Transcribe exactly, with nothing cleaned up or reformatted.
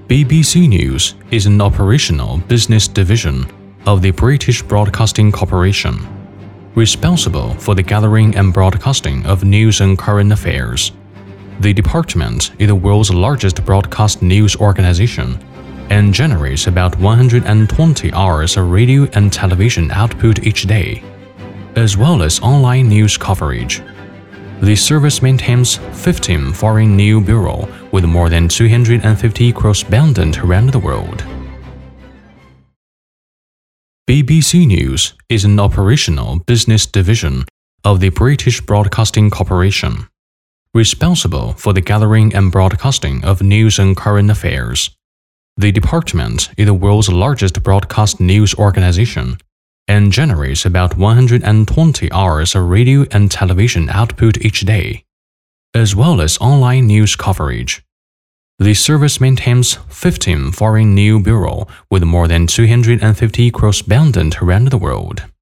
B B C News is an operational business division of the British Broadcasting Corporation, responsible for the gathering and broadcasting of news and current affairs. The department is the world's largest broadcast news organization and generates about one hundred twenty hours of radio and television output each day, as well as online news coverage. The service maintains fifteen foreign news bureaus with more than two hundred fifty correspondents around the world. B B C News is an operational business division of the British Broadcasting Corporation, responsible for the gathering and broadcasting of news and current affairs. The department is the world's largest broadcast news organization and generates about one hundred twenty hours of radio and television output each day, as well as online news coverage. The service maintains fifteen foreign news bureaus with more than two hundred fifty correspondents around the world.